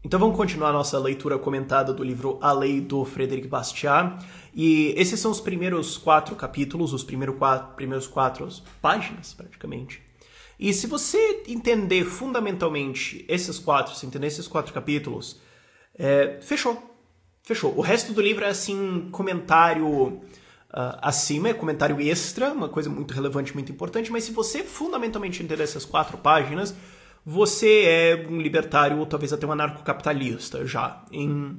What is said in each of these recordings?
Então vamos continuar a nossa leitura comentada do livro A Lei, do Frédéric Bastiat. E esses são os primeiros 4 capítulos, os primeiros quatro páginas, praticamente. E se você entender fundamentalmente se entender esses 4 capítulos, fechou. Fechou. O resto do livro é assim, comentário acima, é comentário extra, uma coisa muito relevante, muito importante, mas se você fundamentalmente entender essas 4 páginas, você é um libertário ou talvez até um anarcocapitalista já, em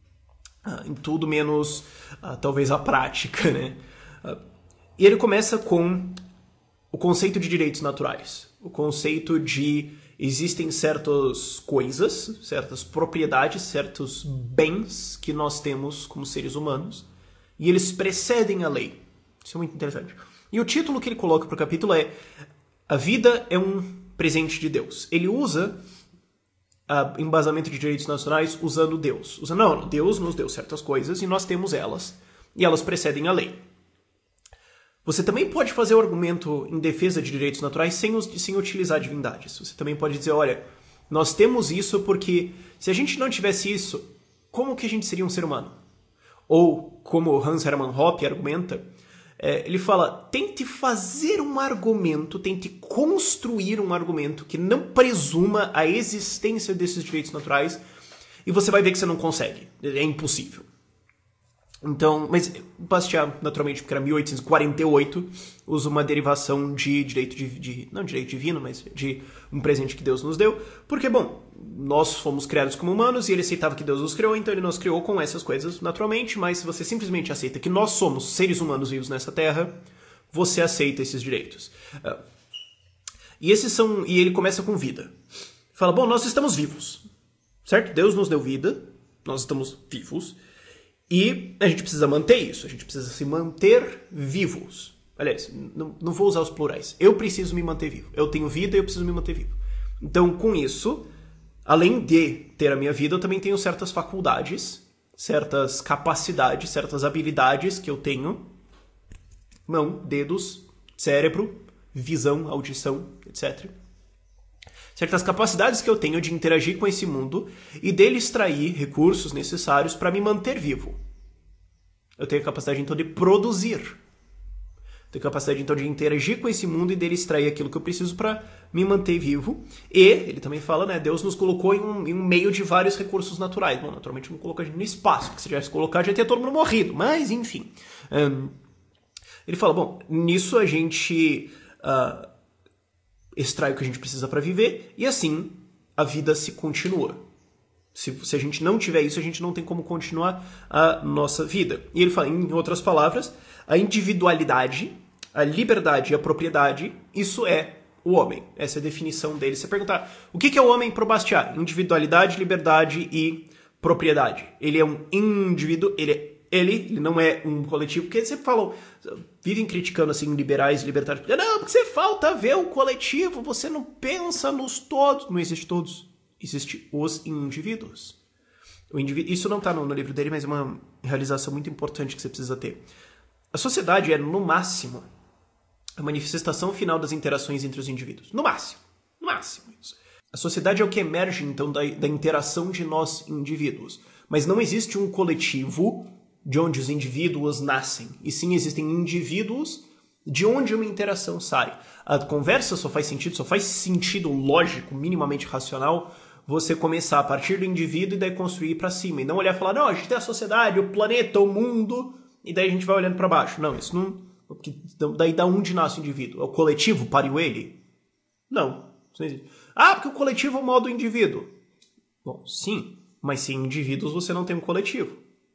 tudo menos talvez a prática, né? E ele começa com o conceito de direitos naturais, o conceito de existem certas coisas, certas propriedades, certos bens que nós temos como seres humanos e eles precedem a lei. Isso é muito interessante. E o título que ele coloca para o capítulo é A Vida é um presente de Deus. Ele usa embasamento de direitos nacionais usando Deus. Deus nos deu certas coisas e nós temos elas. E elas precedem a lei. Você também pode fazer o argumento em defesa de direitos naturais sem utilizar divindades. Você também pode dizer, olha, nós temos isso porque se a gente não tivesse isso, como que a gente seria um ser humano? Ou, como Hans Hermann Hoppe argumenta, ele fala, tente fazer um argumento, tente construir um argumento que não presuma a existência desses direitos naturais e você vai ver que você não consegue. É impossível. Então, mas Bastiat, naturalmente, porque era 1848, usa uma derivação de direito não direito divino, mas de um presente que Deus nos deu, porque, bom, nós fomos criados como humanos e ele aceitava que Deus nos criou, então ele nos criou com essas coisas naturalmente, mas se você simplesmente aceita que nós somos seres humanos vivos nessa terra, você aceita esses direitos. E ele começa com vida. Fala, bom, nós estamos vivos, certo? Deus nos deu vida, nós estamos vivos, e a gente precisa manter isso, a gente precisa se manter vivos. Aliás, não vou usar os plurais. Eu preciso me manter vivo. Eu tenho vida e eu preciso me manter vivo. Então, com isso, além de ter a minha vida, eu também tenho certas faculdades, certas capacidades, certas habilidades que eu tenho. Mão, dedos, cérebro, visão, audição, etc. Certas capacidades que eu tenho de interagir com esse mundo e dele extrair recursos necessários para me manter vivo. Eu tenho a capacidade, então, de produzir. Eu tenho a capacidade, então, de interagir com esse mundo e dele extrair aquilo que eu preciso para me manter vivo. E, ele também fala, né, Deus nos colocou em um meio de vários recursos naturais. Bom, naturalmente não colocou a gente no espaço, porque se tivesse colocado já teria todo mundo morrido. Mas, enfim. Ele fala, bom, nisso a gente extrai o que a gente precisa para viver e assim a vida se continua. Se a gente não tiver isso, a gente não tem como continuar a nossa vida. E ele fala, em outras palavras, a individualidade, a liberdade e a propriedade, isso é o homem. Essa é a definição dele. Se você perguntar, o que é o homem pro Bastiat? Individualidade, liberdade e propriedade. Ele é um indivíduo, ele não é um coletivo, porque sempre falam, vivem criticando assim liberais e libertários, não, porque você falta ver o coletivo, você não pensa nos todos. Não existe todos, existe os indivíduos. Isso não está no livro dele, mas é uma realização muito importante que você precisa ter. A sociedade é, no máximo, a manifestação final das interações entre os indivíduos. No máximo. No máximo. A sociedade é o que emerge, então, da interação de nós indivíduos. Mas não existe um coletivo de onde os indivíduos nascem. E sim, existem indivíduos de onde uma interação sai. A conversa só faz sentido lógico, minimamente racional, você começar a partir do indivíduo e daí construir para cima. E não olhar e falar, não, a gente tem a sociedade, o planeta, o mundo, e daí a gente vai olhando para baixo. Não, isso não... Porque daí da onde nasce o indivíduo? É o coletivo pariu ele? Não, isso não existe. Porque o coletivo é o modo do indivíduo. Bom, sim, mas sem indivíduos você não tem um coletivo.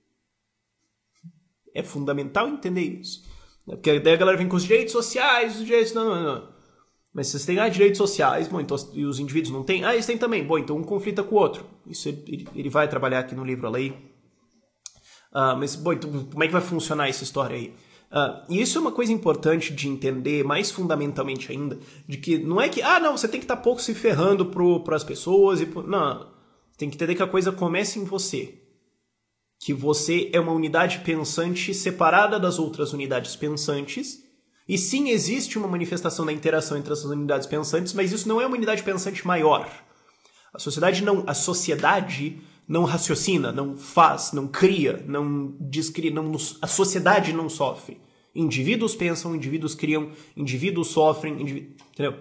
É fundamental entender isso. Porque daí a galera vem com os direitos sociais, os direitos... Não. Mas se você tem direitos sociais, bom, então, e os indivíduos não têm? Eles têm também. Bom, então um conflita com o outro. Isso ele vai trabalhar aqui no livro A Lei. Mas, bom, então como é que vai funcionar essa história aí? E isso é uma coisa importante de entender, mais fundamentalmente ainda, de que não é que, não, você tem que estar pouco se ferrando para as pessoas. Não, tem que entender que a coisa começa em você. Que você é uma unidade pensante separada das outras unidades pensantes, e sim, existe uma manifestação da interação entre essas unidades pensantes, mas isso não é uma unidade pensante maior. A sociedade não raciocina, não faz, não cria, não descria, a sociedade não sofre. Indivíduos pensam, indivíduos criam, indivíduos sofrem, entendeu?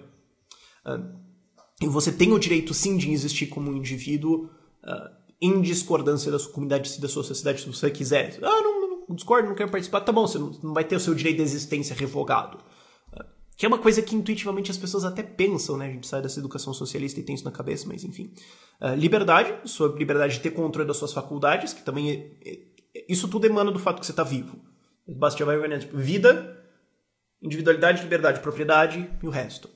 E você tem o direito, sim, de existir como um indivíduo em discordância da sua comunidade e da sua sociedade, se você quiser. Não discordo, não quero participar. Tá bom, você não vai ter o seu direito de existência revogado. Que é uma coisa que intuitivamente as pessoas até pensam, né? A gente sai dessa educação socialista e tem isso na cabeça, mas enfim. Liberdade, sua liberdade de ter controle das suas faculdades, que também isso tudo emana do fato que você está vivo. Basta vai ver, tipo, vida, individualidade, liberdade, propriedade e o resto.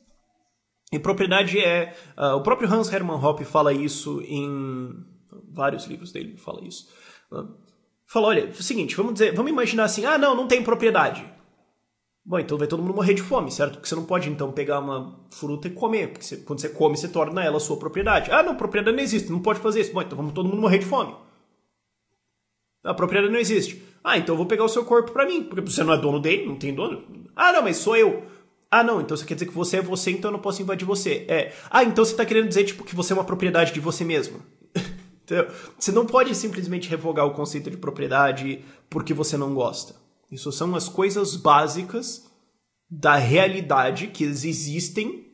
E propriedade o próprio Hans Hermann Hoppe fala isso em vários livros dele, fala isso. Fala, olha, é o seguinte, vamos imaginar assim, não tem propriedade. Bom, então vai todo mundo morrer de fome, certo? Porque você não pode, então, pegar uma fruta e comer. Porque quando você come, você torna ela sua propriedade. Não, propriedade não existe, não pode fazer isso. Bom, então vamos todo mundo morrer de fome. A propriedade não existe. Então eu vou pegar o seu corpo pra mim. Porque você não é dono dele, não tem dono. Não, mas sou eu. Não, então você quer dizer que você é você, então eu não posso invadir você. Então você tá querendo dizer, tipo, que você é uma propriedade de você mesmo. Então, você não pode simplesmente revogar o conceito de propriedade porque você não gosta. Isso são as coisas básicas da realidade que existem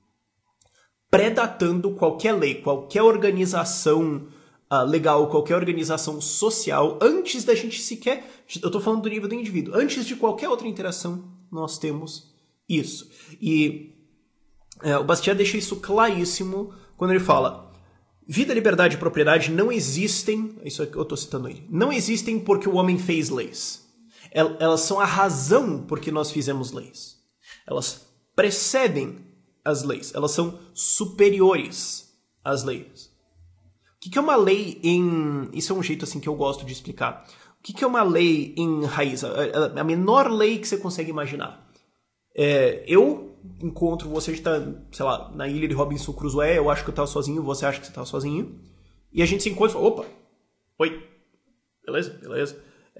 predatando qualquer lei, qualquer organização legal, qualquer organização social, antes da gente sequer... Eu estou falando do nível do indivíduo. Antes de qualquer outra interação, nós temos isso. E o Bastiat deixa isso claríssimo quando ele fala: vida, liberdade e propriedade não existem... Isso eu estou citando ele. Não existem porque o homem fez leis. Elas são a razão por que nós fizemos leis. Elas precedem as leis. Elas são superiores às leis. O que é uma lei em... Isso é um jeito assim que eu gosto de explicar. O que é uma lei em raiz? A menor lei que você consegue imaginar. Eu encontro você está, sei lá, na ilha de Robinson Crusoe, eu acho que eu estava sozinho, você acha que você estava sozinho. E a gente se encontra e fala: opa, oi, beleza.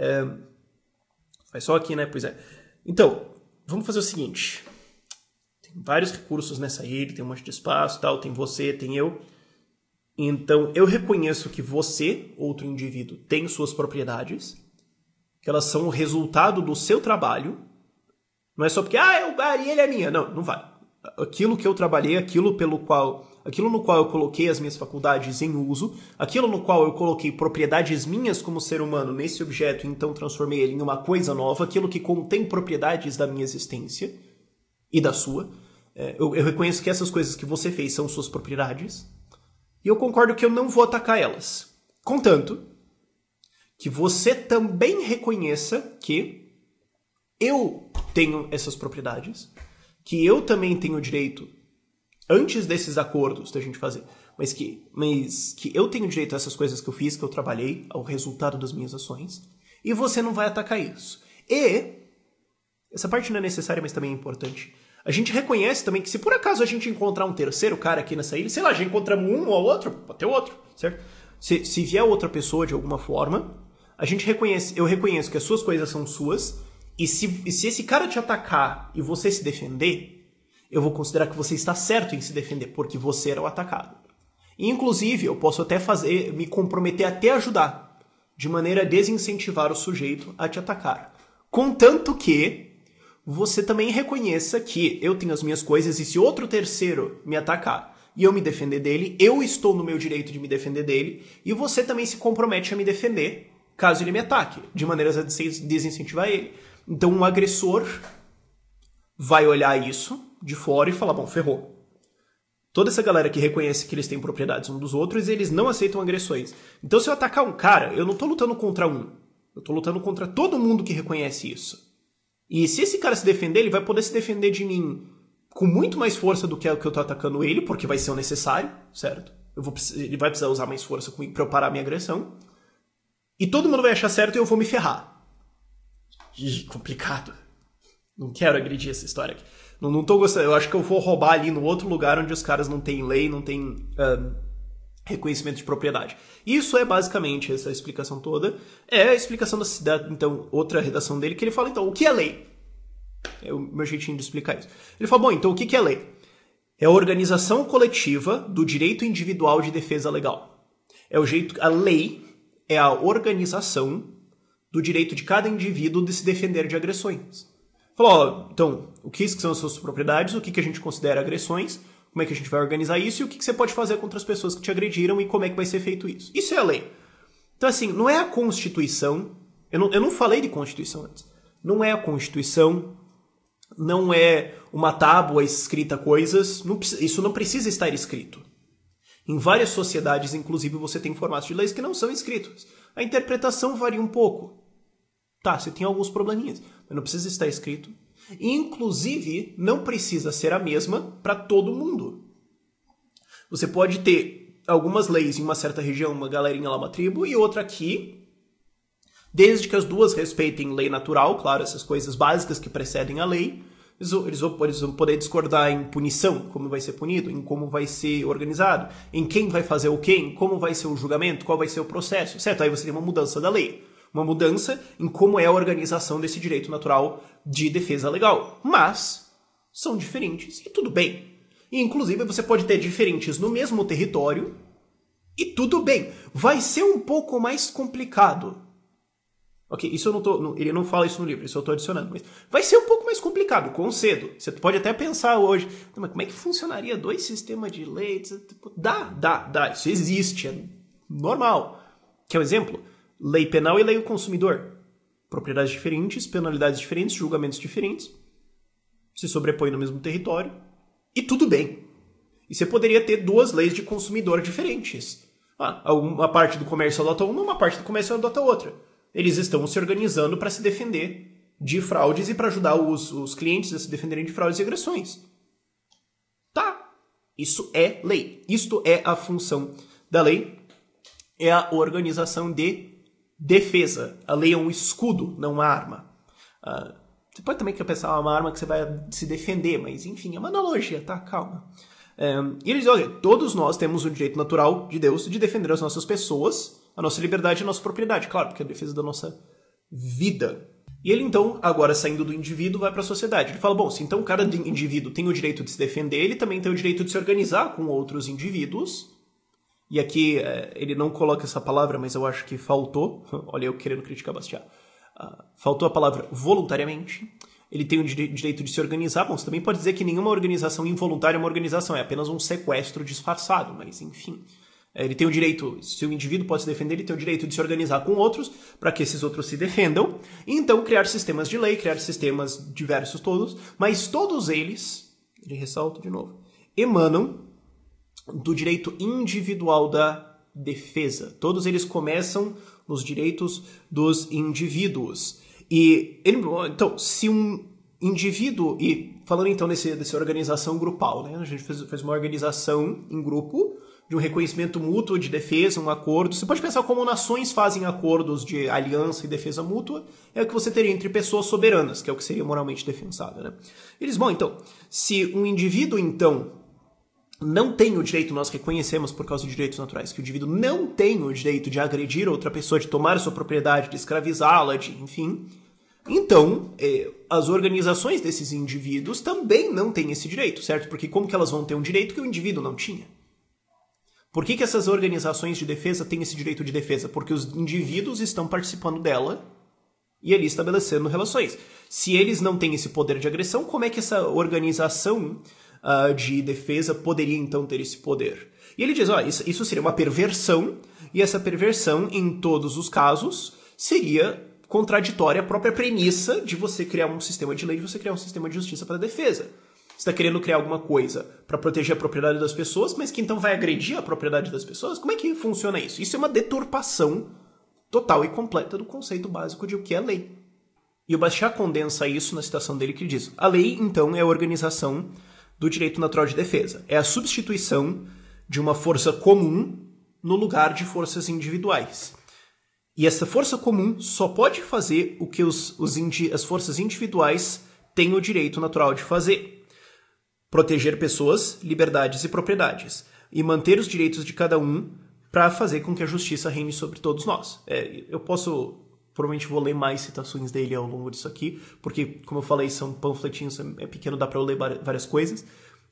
Faz só aqui, né? Pois é. Então, vamos fazer o seguinte. Tem vários recursos nessa ilha, tem um monte de espaço, tal, tem você, tem eu. Então, eu reconheço que você, outro indivíduo, tem suas propriedades, que elas são o resultado do seu trabalho. Não é só porque, ele é minha. Não vai. Aquilo que eu trabalhei, aquilo no qual eu coloquei as minhas faculdades em uso, aquilo no qual eu coloquei propriedades minhas como ser humano nesse objeto e então transformei ele em uma coisa nova, aquilo que contém propriedades da minha existência e da sua. Eu reconheço que essas coisas que você fez são suas propriedades e eu concordo que eu não vou atacar elas. Contanto que você também reconheça que eu tenho essas propriedades, que eu também tenho direito, antes desses acordos da gente fazer, mas que eu tenho direito a essas coisas que eu fiz, que eu trabalhei, ao resultado das minhas ações, e você não vai atacar isso. E, essa parte não é necessária, mas também é importante, a gente reconhece também que se por acaso a gente encontrar um terceiro cara aqui nessa ilha, sei lá, já encontramos um ou outro, pode ter outro, certo? Se vier outra pessoa de alguma forma, eu reconheço que as suas coisas são suas, e se esse cara te atacar e você se defender, eu vou considerar que você está certo em se defender, porque você era o atacado. E, inclusive, eu posso até me comprometer até ajudar, de maneira a desincentivar o sujeito a te atacar. Contanto que você também reconheça que eu tenho as minhas coisas e se outro terceiro me atacar e eu me defender dele, eu estou no meu direito de me defender dele e você também se compromete a me defender caso ele me ataque, de maneiras a desincentivar ele. Então, um agressor vai olhar isso de fora e falar: bom, ferrou. Toda essa galera que reconhece que eles têm propriedades uns dos outros, eles não aceitam agressões. Então, se eu atacar um cara, eu não tô lutando contra um. Eu tô lutando contra todo mundo que reconhece isso. E se esse cara se defender, ele vai poder se defender de mim com muito mais força do que eu tô atacando ele, porque vai ser o necessário, certo? Ele vai precisar usar mais força comigo pra eu parar a minha agressão. E todo mundo vai achar certo e eu vou me ferrar. Ih, complicado. Não quero agredir essa história aqui. Não tô gostando. Eu acho que eu vou roubar ali no outro lugar onde os caras não têm lei, não têm reconhecimento de propriedade. Isso é basicamente essa explicação toda. É a explicação então, outra redação dele, que ele fala, então, o que é lei? É o meu jeitinho de explicar isso. Ele fala, bom, então o que é lei? É a organização coletiva do direito individual de defesa legal. É o jeito, a lei é a organização do direito de cada indivíduo de se defender de agressões. Falou, então, o que são as suas propriedades, o que a gente considera agressões, como é que a gente vai organizar isso e o que você pode fazer contra as pessoas que te agrediram e como é que vai ser feito isso. Isso é a lei. Então, assim, não é a Constituição, eu não falei de Constituição antes, não é a Constituição, não é uma tábua escrita coisas, isso não precisa estar escrito. Em várias sociedades, inclusive, você tem formatos de leis que não são escritos. A interpretação varia um pouco. Tá, você tem alguns probleminhas, mas não precisa estar escrito. E, inclusive, não precisa ser a mesma para todo mundo. Você pode ter algumas leis em uma certa região, uma galerinha lá, uma tribo, e outra aqui, desde que as duas respeitem lei natural, claro, essas coisas básicas que precedem a lei, eles vão poder discordar em punição, como vai ser punido, em como vai ser organizado, em quem vai fazer o quê, em como vai ser o julgamento, qual vai ser o processo, certo? Aí você tem uma mudança da lei. Uma mudança em como é a organização desse direito natural de defesa legal. Mas são diferentes e tudo bem. E, inclusive, você pode ter diferentes no mesmo território e tudo bem. Vai ser um pouco mais complicado. Ok, isso eu não tô. Ele não fala isso no livro, isso eu tô adicionando. Mas vai ser um pouco mais complicado, concedo. Você pode até pensar hoje, mas como é que funcionaria dois sistemas de lei? Dá. Isso existe, é normal. Quer um exemplo? Lei penal e lei do consumidor. Propriedades diferentes, penalidades diferentes, julgamentos diferentes. Se sobrepõem no mesmo território. E tudo bem. E você poderia ter duas leis de consumidor diferentes. Uma parte do comércio adota uma, uma parte do comércio adota outra. Eles estão se organizando para se defender de fraudes e para ajudar os clientes a se defenderem de fraudes e agressões. Tá. Isso é lei. Isto é a função da lei. É a organização de defesa. A lei é um escudo, não uma arma. Você pode também pensar uma arma que você vai se defender, mas enfim, é uma analogia, tá? Calma. E eles dizem, olha, todos nós temos o direito natural de Deus de defender as nossas pessoas, a nossa liberdade e a nossa propriedade. Claro, porque é a defesa da nossa vida. E ele, então, agora saindo do indivíduo, vai para a sociedade. Ele fala, bom, se então cada indivíduo tem o direito de se defender, ele também tem o direito de se organizar com outros indivíduos. E aqui ele não coloca essa palavra, mas eu acho que faltou. Olha, eu querendo criticar Bastiat. Faltou a palavra voluntariamente. Ele tem o direito de se organizar. Bom, você também pode dizer que nenhuma organização involuntária é uma organização, é apenas um sequestro disfarçado, mas enfim. Ele tem o direito, se o indivíduo pode se defender, ele tem o direito de se organizar com outros para que esses outros se defendam, e então criar sistemas de lei, criar sistemas diversos todos, mas todos eles, ele ressalta de novo, emanam do direito individual da defesa. Todos eles começam nos direitos dos indivíduos. E então, se um indivíduo, e falando então dessa organização grupal, né? A gente fez uma organização em grupo, de um reconhecimento mútuo de defesa, um acordo. Você pode pensar como nações fazem acordos de aliança e defesa mútua, é o que você teria entre pessoas soberanas, que é o que seria moralmente defensável, né? Eles, bom, então, se um indivíduo, então, não tem o direito, nós reconhecemos por causa de direitos naturais, que o indivíduo não tem o direito de agredir outra pessoa, de tomar a sua propriedade, de escravizá-la, de, enfim. Então, as organizações desses indivíduos também não têm esse direito, certo? Porque como que elas vão ter um direito que o indivíduo não tinha? Por que essas organizações de defesa têm esse direito de defesa? Porque os indivíduos estão participando dela e ali estabelecendo relações. Se eles não têm esse poder de agressão, como é que essa organização de defesa poderia então ter esse poder? E ele diz, isso seria uma perversão, e essa perversão, em todos os casos, seria contraditória à própria premissa de você criar um sistema de lei, de você criar um sistema de justiça para a defesa. Você está querendo criar alguma coisa para proteger a propriedade das pessoas, mas que então vai agredir a propriedade das pessoas? Como é que funciona isso? Isso é uma deturpação total e completa do conceito básico de o que é lei. E o Bastiat condensa isso na citação dele, que ele diz, a lei, então, é a organização do direito natural de defesa. É a substituição de uma força comum no lugar de forças individuais. E essa força comum só pode fazer o que as forças individuais têm o direito natural de fazer. Proteger pessoas, liberdades e propriedades. E manter os direitos de cada um para fazer com que a justiça reine sobre todos nós. Eu provavelmente vou ler mais citações dele ao longo disso aqui, porque, como eu falei, são panfletinhos, é pequeno, dá para eu ler várias coisas.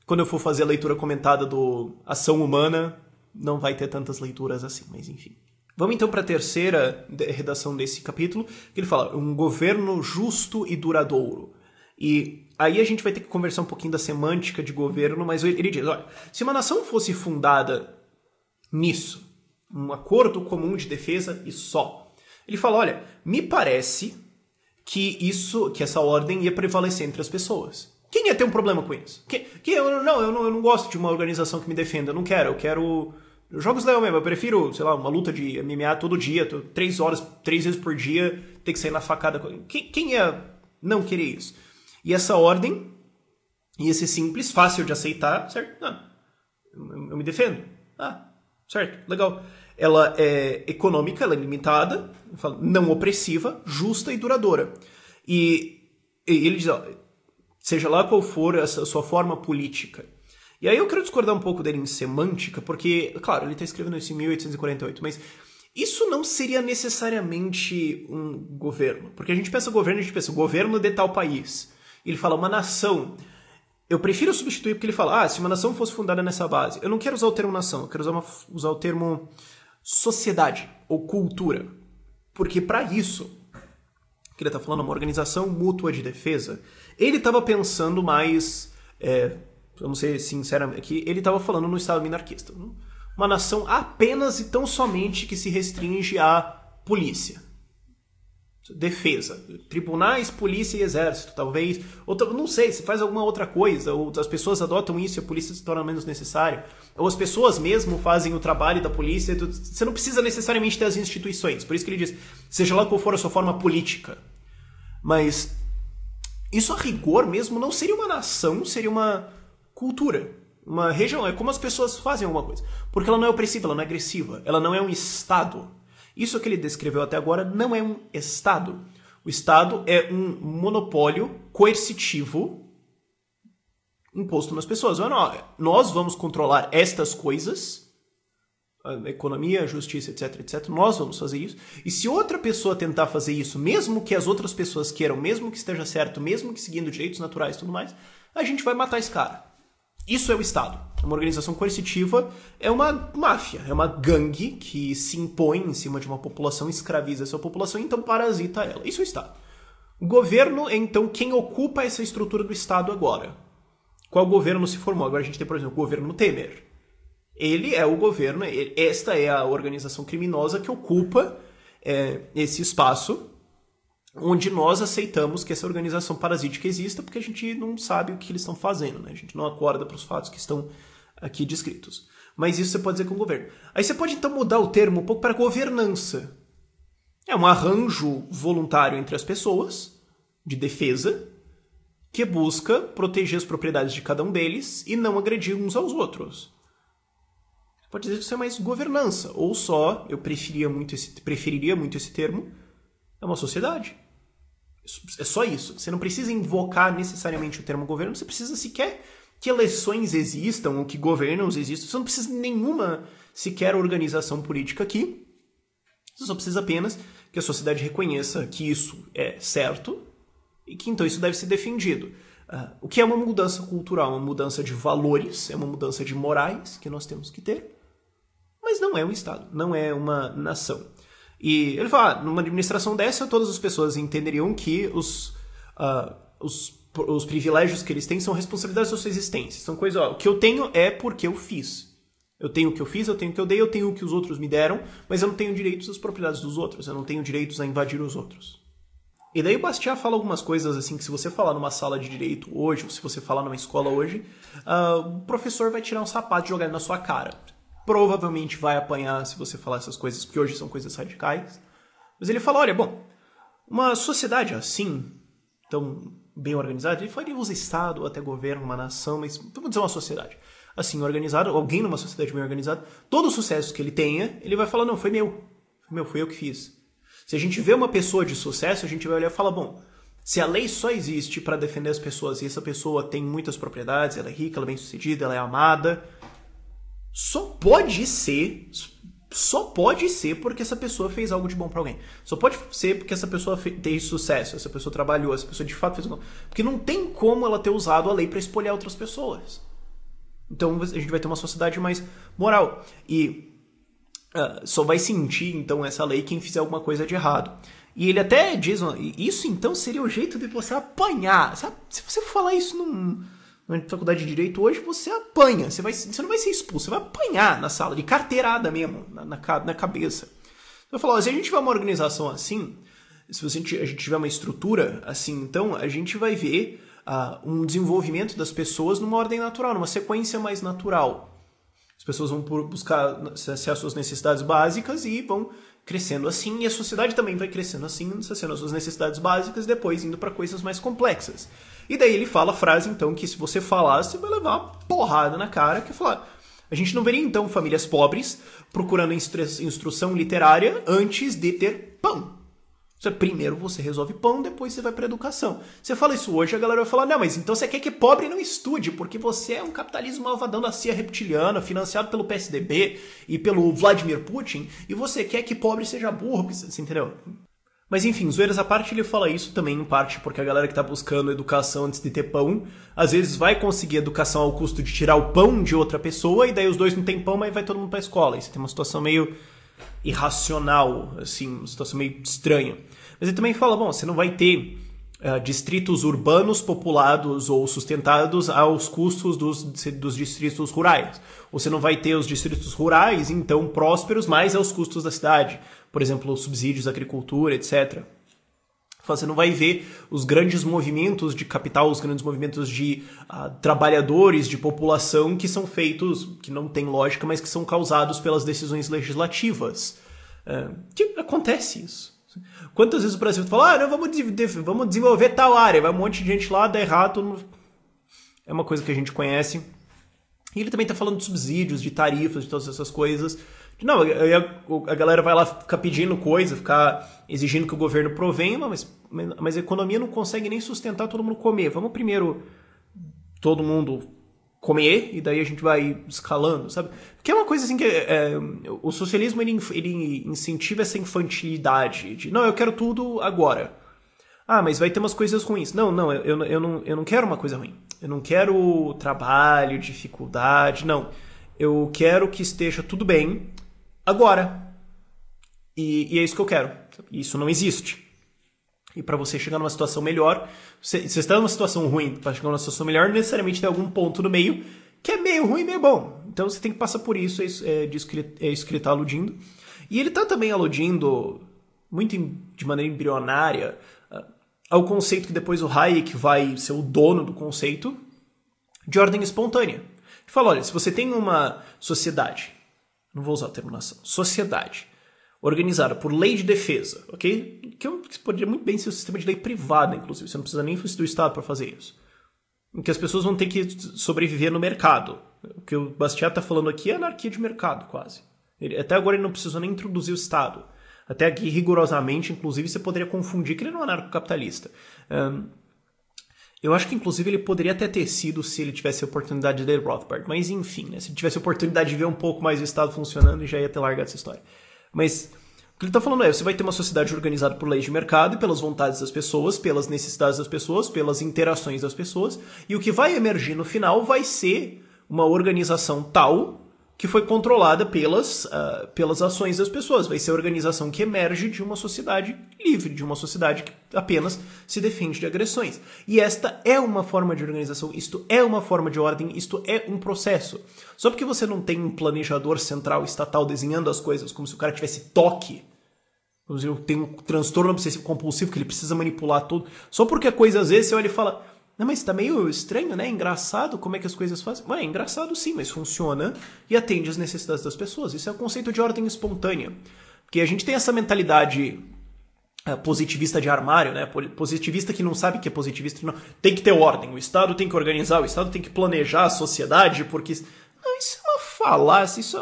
quando eu for fazer a leitura comentada do Ação Humana, não vai ter tantas leituras assim, mas enfim. Vamos então para a terceira redação desse capítulo, que ele fala um governo justo e duradouro. E aí a gente vai ter que conversar um pouquinho da semântica de governo, mas ele diz, olha, se uma nação fosse fundada nisso, um acordo comum de defesa e só, ele fala, olha, me parece que essa ordem ia prevalecer entre as pessoas. Quem ia ter um problema com isso? Eu não gosto de uma organização que me defenda, eu quero jogos legal mesmo, eu prefiro, sei lá, uma luta de MMA todo dia, 3 horas, 3 vezes por dia, ter que sair na facada. Quem ia não querer isso? E essa ordem ia ser simples, fácil de aceitar, certo? Não, eu me defendo. Ah, certo, legal. Ela é econômica, ela é limitada, não opressiva, justa e duradoura. E ele diz, ó, seja lá qual for a sua forma política. E aí eu quero discordar um pouco dele em semântica, porque, claro, ele está escrevendo isso em 1848, mas isso não seria necessariamente um governo. Porque a gente pensa governo, a gente pensa o governo de tal país. Ele fala uma nação. Eu prefiro substituir porque ele fala, se uma nação fosse fundada nessa base. Eu não quero usar o termo nação, eu quero usar o termo sociedade ou cultura. Porque para isso, que ele está falando, uma organização mútua de defesa, ele estava pensando mais, vamos ser sinceros aqui, ele estava falando no Estado minarquista. Uma nação apenas e tão somente que se restringe à polícia. Defesa, tribunais, polícia e exército, talvez, ou não sei, se faz alguma outra coisa, ou as pessoas adotam isso e a polícia se torna menos necessária, ou as pessoas mesmo fazem o trabalho da polícia, você não precisa necessariamente ter as instituições, por isso que ele diz, seja lá qual for a sua forma política, mas isso a rigor mesmo não seria uma nação, seria uma cultura, uma região, é como as pessoas fazem alguma coisa, porque ela não é opressiva, ela não é agressiva, ela não é um estado. Isso que ele descreveu até agora não é um Estado. O Estado é um monopólio coercitivo imposto nas pessoas. Nós vamos controlar estas coisas, a economia, a justiça, etc, etc. Nós vamos fazer isso. E se outra pessoa tentar fazer isso, mesmo que as outras pessoas queiram, mesmo que esteja certo, mesmo que seguindo direitos naturais e tudo mais, a gente vai matar esse cara. Isso é o Estado. Uma organização coercitiva é uma máfia, é uma gangue que se impõe em cima de uma população, escraviza essa população e então parasita ela. Isso é o Estado. O governo é então quem ocupa essa estrutura do Estado agora. Qual governo se formou? Agora a gente tem, por exemplo, o governo Temer. Ele é o governo, esta é a organização criminosa que ocupa esse espaço onde nós aceitamos que essa organização parasítica exista porque a gente não sabe o que eles estão fazendo, né? A gente não acorda para os fatos que estão aqui descritos. Mas isso você pode dizer com o governo. Aí você pode então mudar o termo um pouco para governança. É um arranjo voluntário entre as pessoas, de defesa, que busca proteger as propriedades de cada um deles e não agredir uns aos outros. Você pode dizer que isso é mais governança, ou só, eu preferiria muito esse termo, é uma sociedade. É só isso. Você não precisa invocar necessariamente o termo governo, você precisa sequer que eleições existam ou que governos existam. Você não precisa de nenhuma sequer organização política aqui. Você só precisa apenas que a sociedade reconheça que isso é certo e que então isso deve ser defendido. O que é uma mudança cultural, uma mudança de valores, é uma mudança de morais que nós temos que ter, mas não é um Estado, não é uma nação. E ele fala, numa administração dessa, todas as pessoas entenderiam que os privilégios que eles têm são responsabilidades da sua existência. São coisas, o que eu tenho é porque eu fiz. Eu tenho o que eu fiz, eu tenho o que eu dei, eu tenho o que os outros me deram, mas eu não tenho direitos às propriedades dos outros, eu não tenho direitos a invadir os outros. E daí o Bastiat fala algumas coisas assim, que se você falar numa sala de direito hoje, ou se você falar numa escola hoje, o professor vai tirar um sapato e jogar ele na sua cara. Provavelmente vai apanhar se você falar essas coisas, porque hoje são coisas radicais. Mas ele fala, olha, bom, uma sociedade assim, tão bem organizada, ele fala que usa Estado, ou até governo, uma nação, mas vamos dizer uma sociedade assim organizada, alguém numa sociedade bem organizada, todo o sucesso que ele tenha, ele vai falar, não, foi eu que fiz. Se a gente vê uma pessoa de sucesso, a gente vai olhar e falar, bom, se a lei só existe para defender as pessoas e essa pessoa tem muitas propriedades, ela é rica, ela é bem-sucedida, ela é amada, só pode ser porque essa pessoa fez algo de bom pra alguém. Só pode ser porque essa pessoa teve sucesso, essa pessoa trabalhou, essa pessoa de fato fez algo. Porque não tem como ela ter usado a lei pra espolhar outras pessoas. Então a gente vai ter uma sociedade mais moral. E só vai sentir, então, essa lei quem fizer alguma coisa de errado. E ele até diz, isso então seria o jeito de você apanhar. Sabe? Se você falar isso na faculdade de Direito hoje, você apanha. Você não vai ser expulso, você vai apanhar na sala, de carteirada mesmo, na cabeça. Eu falo, se a gente tiver uma organização assim, se a gente tiver uma estrutura assim, então a gente vai ver um desenvolvimento das pessoas numa ordem natural, numa sequência mais natural. As pessoas vão buscar saciar as suas necessidades básicas e vão crescendo assim, e a sociedade também vai crescendo assim, saciando as suas necessidades básicas e depois indo para coisas mais complexas. E daí ele fala a frase, então, que se você falar, você vai levar uma porrada na cara, que é falar... A gente não veria, então, famílias pobres procurando instrução literária antes de ter pão. Primeiro você resolve pão, depois você vai para educação. Você fala isso hoje, a galera vai falar, não, mas então você quer que pobre não estude, porque você é um capitalismo malvadão da CIA reptiliana, financiado pelo PSDB e pelo Vladimir Putin, e você quer que pobre seja burro, você entendeu? Mas enfim, zoeiras à parte, ele fala isso também em parte porque a galera que tá buscando educação antes de ter pão, às vezes vai conseguir educação ao custo de tirar o pão de outra pessoa, e daí os dois não tem pão, mas vai todo mundo pra escola. E você tem uma situação meio irracional, assim, uma situação meio estranha. Mas ele também fala, bom, você não vai ter distritos urbanos populados ou sustentados aos custos dos distritos rurais. Ou você não vai ter os distritos rurais, então, prósperos, mais aos custos da cidade. Por exemplo, os subsídios à agricultura, etc. Você não vai ver os grandes movimentos de capital, os grandes movimentos de trabalhadores, de população, que são feitos, que não tem lógica, mas que são causados pelas decisões legislativas. Que acontece isso. Quantas vezes o Brasil fala, não, vamos desenvolver tal área, vai um monte de gente lá, dá errado. É uma coisa que a gente conhece. E ele também está falando de subsídios, de tarifas, de todas essas coisas. Não, a galera vai lá ficar pedindo coisa, ficar exigindo que o governo provenha, mas a economia não consegue nem sustentar todo mundo comer. Vamos primeiro todo mundo comer e daí a gente vai escalando, sabe? Porque é uma coisa assim que o socialismo ele incentiva essa infantilidade de, não, eu quero tudo agora. Ah, mas vai ter umas coisas ruins. Não, eu não quero uma coisa ruim. Eu não quero trabalho, dificuldade, não. Eu quero que esteja tudo bem agora. E é isso que eu quero. Isso não existe. E para você chegar numa situação melhor, você está numa situação ruim, para chegar numa situação melhor, necessariamente tem algum ponto no meio que é meio ruim, meio bom. Então você tem que passar por isso, é isso que ele está aludindo. E ele está também aludindo, muito de maneira embrionária, ao conceito que depois o Hayek vai ser o dono do conceito, de ordem espontânea. Ele fala, olha, se você tem uma sociedade, não vou usar o termo nação, sociedade, organizada por lei de defesa, ok? Que poderia muito bem ser um sistema de lei privada, inclusive. Você não precisa nem do Estado para fazer isso. Em que as pessoas vão ter que sobreviver no mercado. O que o Bastiat está falando aqui é anarquia de mercado, quase. Até agora ele não precisou nem introduzir o Estado. Até aqui, rigorosamente, inclusive, você poderia confundir que ele não é anarcocapitalista. Eu acho que, inclusive, ele poderia até ter sido se ele tivesse a oportunidade de ler Rothbard. Mas, enfim, né? Se ele tivesse a oportunidade de ver um pouco mais o Estado funcionando, ele já ia ter largado essa história. Mas o que ele está falando você vai ter uma sociedade organizada por leis de mercado e pelas vontades das pessoas, pelas necessidades das pessoas, pelas interações das pessoas, e o que vai emergir no final vai ser uma organização tal que foi controlada pelas ações das pessoas. Vai ser a organização que emerge de uma sociedade livre, de uma sociedade que apenas se defende de agressões. E esta é uma forma de organização, isto é uma forma de ordem, isto é um processo. Só porque você não tem um planejador central estatal desenhando as coisas como se o cara tivesse toque, como se ele tem um transtorno obsessivo compulsivo que ele precisa manipular tudo, só porque a coisa às vezes você olha e fala... Não, mas tá meio estranho, né? Engraçado como é que as coisas fazem. É engraçado sim, mas funciona e atende às necessidades das pessoas. Isso é o conceito de ordem espontânea. Porque a gente tem essa mentalidade positivista de armário, né? Positivista que não sabe que é positivista. Não. Tem que ter ordem, o Estado tem que organizar, o Estado tem que planejar a sociedade, porque... Não, isso é uma falácia, isso é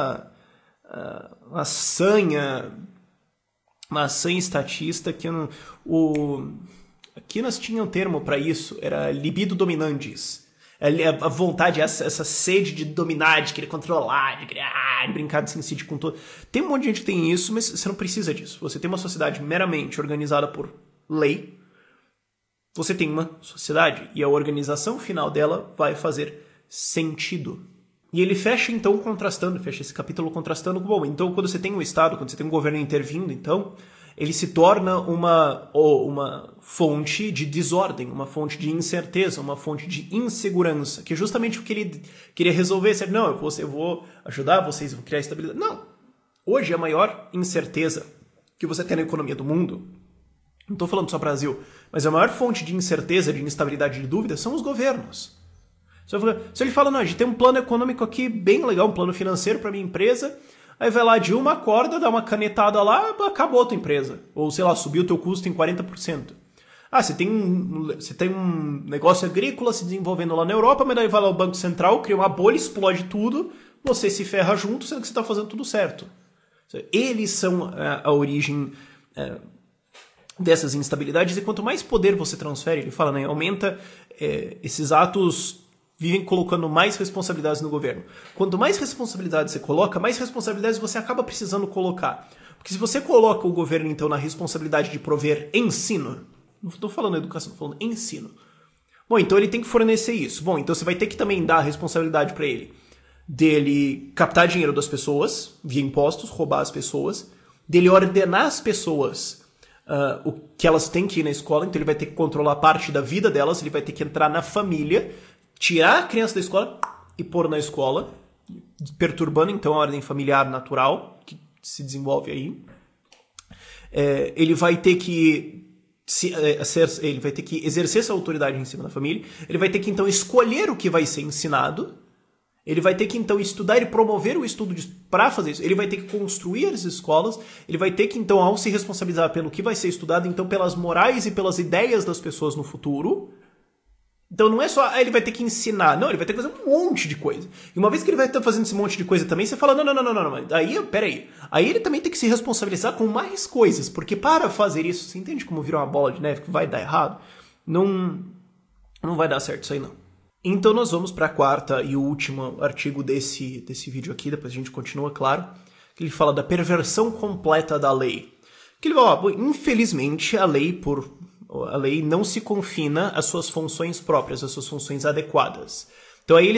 uma sanha estatista que não... Aqui nós tínhamos um termo para isso, era libido dominandis. A vontade, essa sede de dominar, de querer controlar, de criar, de brincar de sincídio com todo. Tem um monte de gente que tem isso, mas você não precisa disso. Você tem uma sociedade meramente organizada por lei, você tem uma sociedade, e a organização final dela vai fazer sentido. E ele fecha, então, fecha esse capítulo contrastando com, bom, então quando você tem um Estado, quando você tem um governo intervindo, então, ele se torna uma fonte de desordem, uma fonte de incerteza, uma fonte de insegurança, que é justamente o que ele queria resolver. Não, eu vou ajudar vocês, eu vou criar estabilidade. Não. Hoje, a maior incerteza que você tem na economia do mundo, não estou falando só Brasil, mas a maior fonte de incerteza, de instabilidade, de dúvida, são os governos. Se ele fala, não, a gente tem um plano econômico aqui bem legal, um plano financeiro para minha empresa, aí vai lá, Dilma acorda, dá uma canetada lá, acabou a tua empresa. Ou, sei lá, subiu o teu custo em 40%. Você tem um negócio agrícola se desenvolvendo lá na Europa, mas daí vai lá o Banco Central, cria uma bolha, explode tudo, você se ferra junto, sendo que você está fazendo tudo certo. Eles são a origem dessas instabilidades, e quanto mais poder você transfere, ele fala, né, aumenta esses atos vivem colocando mais responsabilidades no governo. Quanto mais responsabilidades você coloca, mais responsabilidades você acaba precisando colocar. Porque se você coloca o governo, então, na responsabilidade de prover ensino, não estou falando educação, estou falando ensino. Bom, então ele tem que fornecer isso. Bom, então você vai ter que também dar a responsabilidade para ele dele captar dinheiro das pessoas, via impostos, roubar as pessoas, dele ordenar as pessoas o que elas têm que ir na escola, então ele vai ter que controlar parte da vida delas, ele vai ter que entrar na família, tirar a criança da escola e pôr na escola, perturbando então a ordem familiar natural que se desenvolve aí. Ele vai ter que exercer essa autoridade em cima da família, ele vai ter que então escolher o que vai ser ensinado, ele vai ter que então estudar e promover o estudo para fazer isso, ele vai ter que construir as escolas, ele vai ter que então, ao se responsabilizar pelo que vai ser estudado, então pelas morais e pelas ideias das pessoas no futuro. Então não é só, ele vai ter que ensinar, não, ele vai ter que fazer um monte de coisa. E uma vez que ele vai estar fazendo esse monte de coisa também, você fala, não, peraí. Aí ele também tem que se responsabilizar com mais coisas, porque para fazer isso, você entende como virar uma bola de neve que vai dar errado? Não vai dar certo isso aí não. Então nós vamos para a quarta e o último artigo desse vídeo aqui, depois a gente continua, claro, que ele fala da perversão completa da lei. Que ele fala, infelizmente a lei não se confina às suas funções próprias, às suas funções adequadas. Então aí ele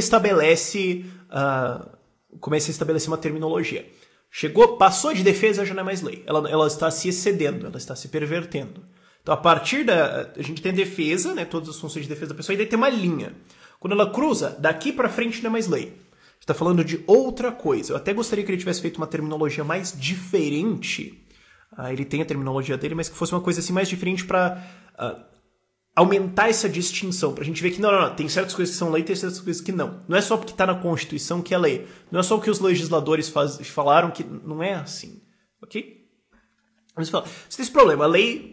começa a estabelecer uma terminologia. Passou de defesa, já não é mais lei. Ela está se excedendo, ela está se pervertendo. Então a partir a gente tem defesa, né, todas as funções de defesa da pessoa, e daí tem uma linha. Quando ela cruza, daqui para frente não é mais lei. Está falando de outra coisa. Eu até gostaria que ele tivesse feito uma terminologia mais diferente. Ele tem a terminologia dele, mas que fosse uma coisa assim mais diferente para aumentar essa distinção, pra gente ver que não, tem certas coisas que são lei, tem certas coisas que não. Não é só porque tá na Constituição que é lei. Não é só o que os legisladores falaram que não é assim, ok? Mas fala, você tem esse problema, a lei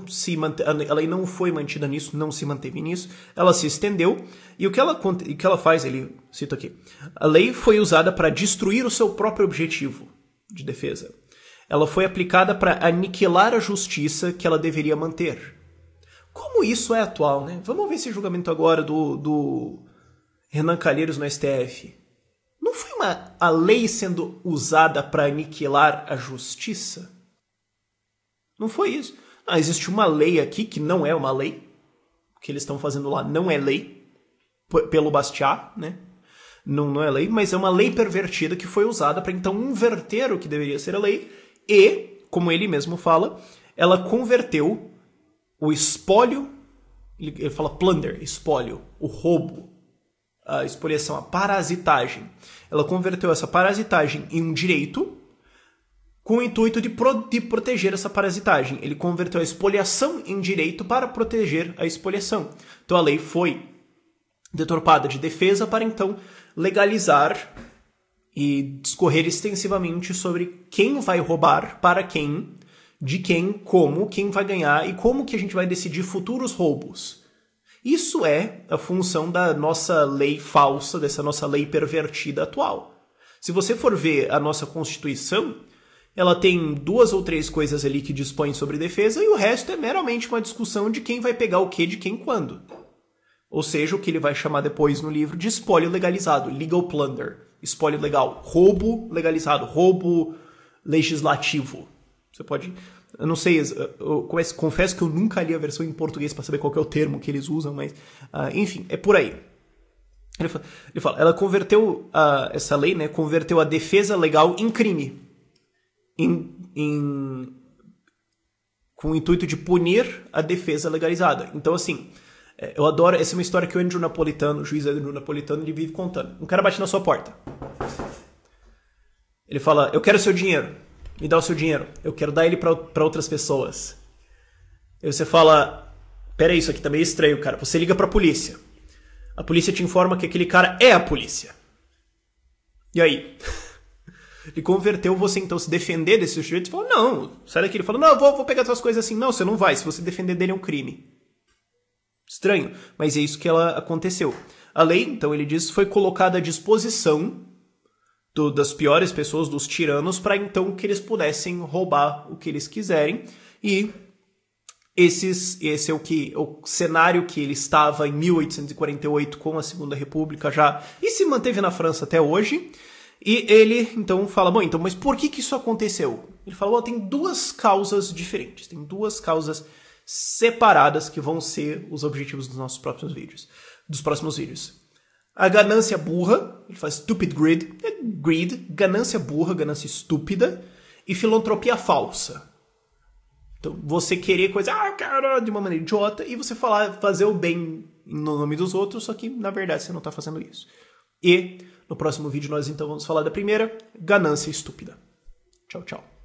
não foi mantida nisso, não se manteve nisso, ela se estendeu, e o que ela faz, ele cita aqui, a lei foi usada para destruir o seu próprio objetivo de defesa. Ela foi aplicada para aniquilar a justiça que ela deveria manter. Como isso é atual, né? Vamos ver esse julgamento agora do Renan Calheiros no STF. Não foi a lei sendo usada para aniquilar a justiça? Não foi isso. Existe uma lei aqui que não é uma lei. O que eles estão fazendo lá não é lei. Pelo Bastiat, né? Não é lei, mas é uma lei pervertida que foi usada para então inverter o que deveria ser a lei. E, como ele mesmo fala, ela converteu o espólio, ele fala plunder, espólio, o roubo, a espoliação, a parasitagem. Ela converteu essa parasitagem em um direito com o intuito de proteger essa parasitagem. Ele converteu a espoliação em direito para proteger a espoliação. Então a lei foi deturpada de defesa para então legalizar e discorrer extensivamente sobre quem vai roubar, para quem, de quem, como, quem vai ganhar e como que a gente vai decidir futuros roubos. Isso é a função da nossa lei falsa, dessa nossa lei pervertida atual. Se você for ver a nossa Constituição, ela tem 2 ou 3 coisas ali que dispõem sobre defesa e o resto é meramente uma discussão de quem vai pegar o que de quem quando. Ou seja, o que ele vai chamar depois no livro de espólio legalizado, legal plunder, espólio legal, roubo legalizado, roubo legislativo. Você pode... Eu não sei, confesso que eu nunca li a versão em português para saber qual que é o termo que eles usam, mas enfim, é por aí. Ele fala, ela converteu essa lei, né, converteu a defesa legal em crime. Com o intuito de punir a defesa legalizada. Então, assim, eu adoro... Essa é uma história que o Andrew Napolitano, o juiz Andrew Napolitano, ele vive contando. Um cara bate na sua porta. Ele fala, eu quero seu dinheiro. Me dá o seu dinheiro. Eu quero dar ele pra outras pessoas. Aí você fala, peraí, isso aqui tá meio estranho, cara. Você liga pra polícia. A polícia te informa que aquele cara é a polícia. E aí? Ele converteu você, então, se defender desse sujeito. Você falou, não, sai daqui. Ele falou, não, eu vou pegar suas coisas assim. Não, você não vai. Se você defender dele é um crime. Estranho, mas é isso que aconteceu. A lei, então, ele diz, foi colocada à disposição das piores pessoas, dos tiranos, para então que eles pudessem roubar o que eles quiserem. E esse é o cenário que ele estava em 1848 com a Segunda República já, e se manteve na França até hoje. E ele, então, fala, bom, então, mas por que isso aconteceu? Ele fala, bom, tem duas causas diferentes, tem duas causas separadas que vão ser os objetivos dos nossos próximos vídeos. A ganância burra, ele faz stupid greed, ganância burra, ganância estúpida, e filantropia falsa. Então, você querer coisa, cara, de uma maneira idiota, e você fazer o bem no nome dos outros, só que, na verdade, você não está fazendo isso. E, no próximo vídeo, nós então vamos falar da primeira, ganância estúpida. Tchau, tchau.